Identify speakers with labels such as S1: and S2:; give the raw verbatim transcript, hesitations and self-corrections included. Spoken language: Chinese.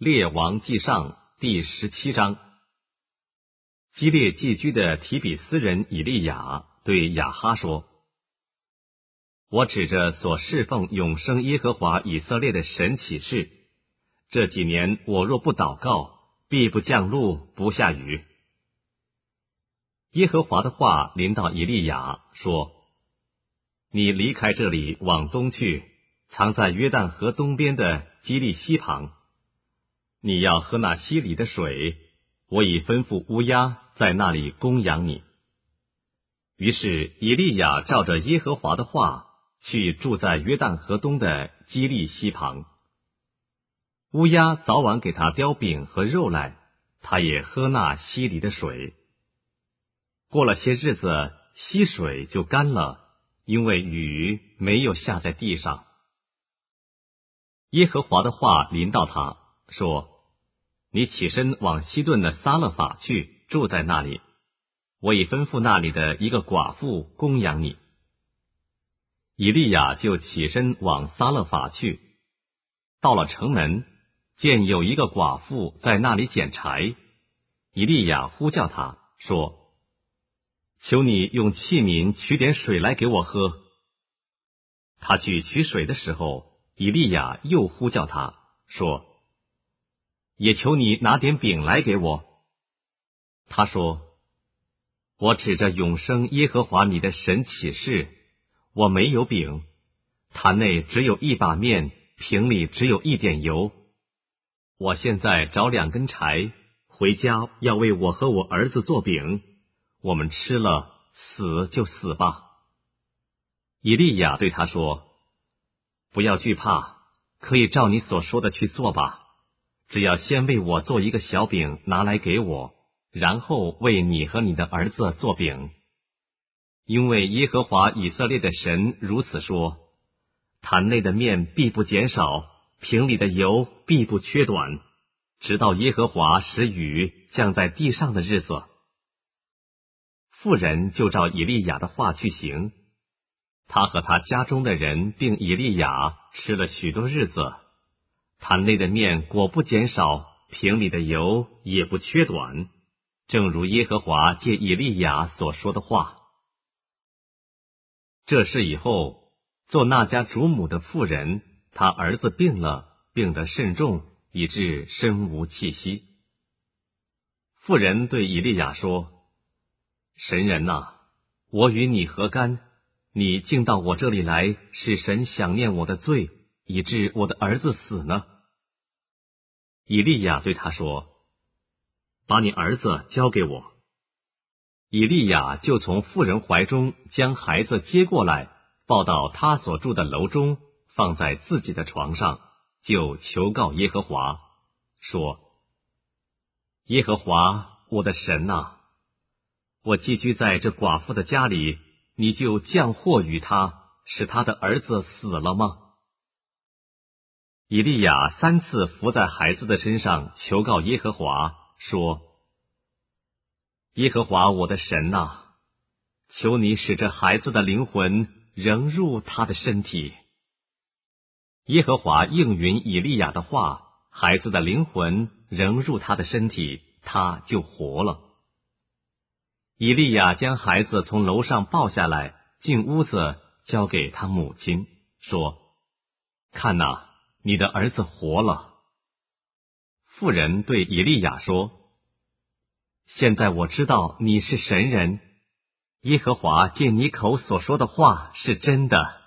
S1: 列王纪上第十七章。基列寄居的提比斯人以利亚对亚哈说：我指着所侍奉永生耶和华以色列的神起誓，这几年我若不祷告，必不降露，不下雨。耶和华的话临到以利亚说：你离开这里，往东去，藏在约旦河东边的基利溪旁。你要喝那溪里的水，我已吩咐乌鸦在那里供养你。于是以利亚照着耶和华的话，去住在约旦河东的基利溪旁。乌鸦早晚给他叼饼和肉来，他也喝那溪里的水。过了些日子，溪水就干了，因为雨没有下在地上。耶和华的话临到他说：你起身往西顿的撒勒法去，住在那里，我已吩咐那里的一个寡妇供养你。以利亚就起身往撒勒法去，到了城门，见有一个寡妇在那里捡柴。以利亚呼叫他说：求你用器皿取点水来给我喝。他去取水的时候，以利亚又呼叫他说：也求你拿点饼来给我。他说：我指着永生耶和华你的神起誓，我没有饼，坛内只有一把面，瓶里只有一点油。我现在找两根柴，回家要为我和我儿子做饼，我们吃了，死就死吧。以利亚对他说：不要惧怕，可以照你所说的去做吧，只要先为我做一个小饼拿来给我，然后为你和你的儿子做饼。因为耶和华以色列的神如此说：坛内的面必不减少，瓶里的油必不缺短，直到耶和华使雨降在地上的日子。妇人就照以利亚的话去行，他和他家中的人并以利亚吃了许多日子，坛内的面果不减少，瓶里的油也不缺短，正如耶和华借以利亚所说的话。这事以后，做那家主母的妇人，她儿子病了，病得甚重，以致身无气息。妇人对以利亚说：神人哪，我与你何干？你竟到我这里来，使神想念我的罪，以致我的儿子死呢？以利亚对他说：把你儿子交给我。以利亚就从妇人怀中将孩子接过来，抱到他所住的楼中，放在自己的床上，就求告耶和华，说：耶和华我的神哪，我寄居在这寡妇的家里，你就降祸于他，使他的儿子死了吗？以利亚三次伏在孩子的身上求告耶和华，说：耶和华我的神哪，求你使这孩子的灵魂仍入他的身体。耶和华应允以利亚的话，孩子的灵魂仍入他的身体，他就活了。以利亚将孩子从楼上抱下来，进屋子交给他母亲，说：看哪，你的儿子活了。妇人对以利亚说：现在我知道你是神人，耶和华借你口所说的话是真的。